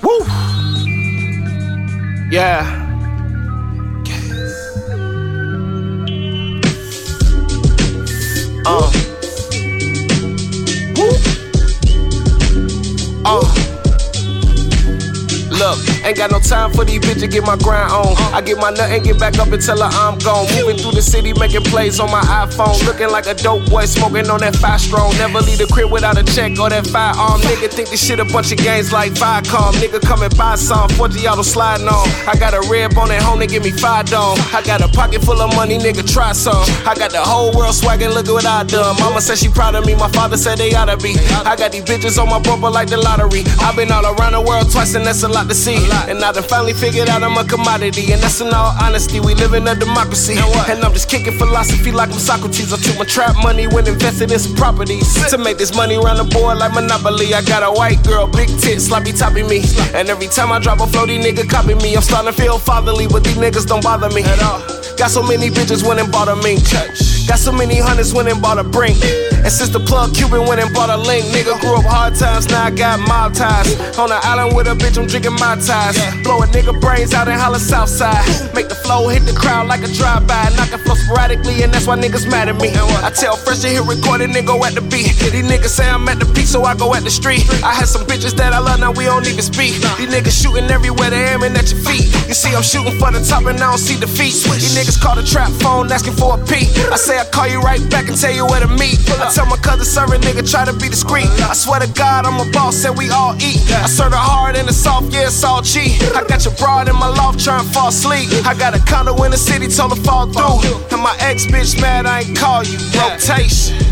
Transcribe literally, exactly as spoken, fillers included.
Woo! Yeah. Uh. Woo! Uh. Look, ain't got no time for these bitches, get my grind on. I get my nut and get back up until I'm gone. Moving through the city, making plays on my iPhone. Looking like a dope boy, smoking on that five strong. Never leave the crib without a check or that firearm. Nigga think this shit a bunch of games like Viacom. Nigga come and buy some, four G auto sliding on. I got a red bone at home, they give me five dome. I got a pocket full of money, nigga, try some. I got the whole world swagging, look at what I done. Mama said she proud of me, my father said they oughta be. I got these bitches on my bumper like the lottery. I've been all around the world twice and that's a lot to see. And I done finally figured out I'm a commodity. And that's in all honesty, we live in a democracy. And I'm just kicking philosophy like I'm Socrates. I took my trap money when invested in some properties to make this money round the board like Monopoly. I got a white girl, big tits, sloppy topping me. And every time I drop a flow, these niggas copy me. I'm starting to feel fatherly, but these niggas don't bother me at all. Got so many bitches went and bought a mink. Got so many hundreds went and bought a brink. And since the plug Cuban went and bought a link. Nigga grew up hard times, now I got mob ties. On the island with a bitch, I'm drinking my ties. Blow a nigga brains out in Holla Southside. Make the flow hit the crowd like a drive-by. Knock the flow sporadically and that's why niggas mad at me. I tell Fresh to hit recording, then go at the beat. These niggas say I'm at the peak, so I go at the street. I had some bitches that I love, now we don't even speak. These niggas shooting everywhere, they aiming at your feet. You see I'm shooting for the top and I don't see defeat. These niggas call the trap phone asking for a peek. I say I call you right back and tell you where to meet. I tell my cousin serve a nigga try to be discreet. I swear to God I'm a boss and we all eat. I serve the hard and the soft, yeah it's all cheap. I got your broad in my loft trying to fall asleep. I got a condo in the city, told her fall through. And my ex bitch mad I ain't call you. Rotation.